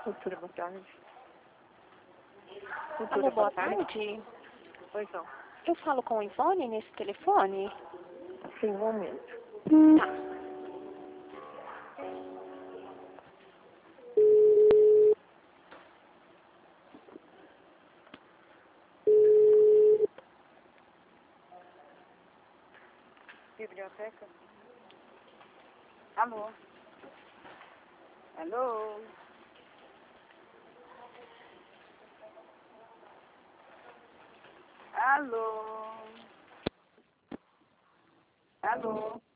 Cultura, boa tarde. Alô, boa tarde. Pois não. Eu falo com o Ivone nesse telefone? Sim, um momento. Tá. Biblioteca? Alô? Alô? Alô? Alô?